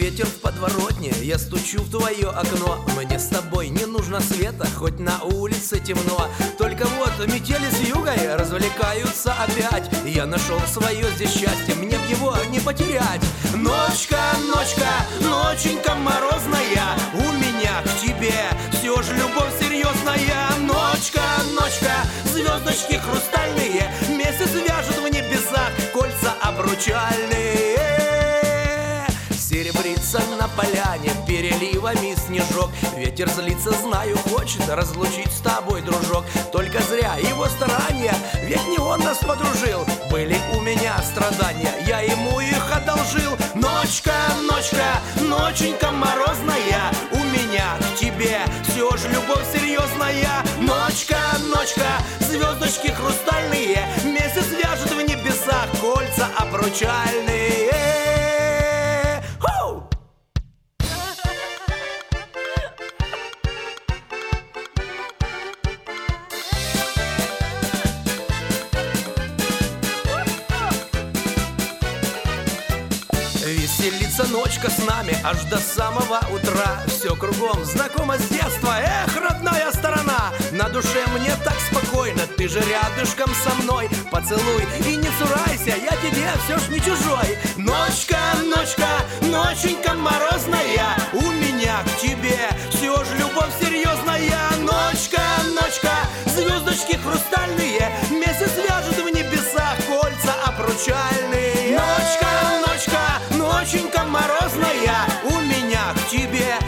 ветер в подворотне, я стучу в твое окно. Мне с тобой не нужно света, хоть на улице темно. Только вот метели с югой развлекаются опять. Я нашел свое здесь счастье, мне б его не потерять. Ночка, ночка, ноченька морозная, у меня к тебе все же любовь серьезная. Ночка, ночка, звездочки хрустальные, месяц вяжут в небесах кольца обручальные. Серебрится на поляне переливами снежок. Ветер злится, знаю, хочет разлучить с тобой, дружок. Только зря его старания, ведь не он нас подружил. Были у меня страдания, я ему их одолжил. Ночка, ночка, ноченька морозная, у меня к тебе все же любовь серьезная. Ночка, ночка, звездочки хрустальные, месяц вяжет в небесах кольца обручальные. Веселится ночка с нами аж до самого утра. Все кругом знакомо с детства, эх, родная сторона. На душе мне так спокойно, ты же рядышком со мной. Поцелуй и не цурайся, я тебе все ж не чужой. Ночка, ночка, ноченька морозная, у меня к тебе все же любовь серьезная. Ночка, ночка, звездочки хрустальные, месяц вяжет в небесах кольца обручальные. Ночка, ночка, ноченька морозная, у меня к тебе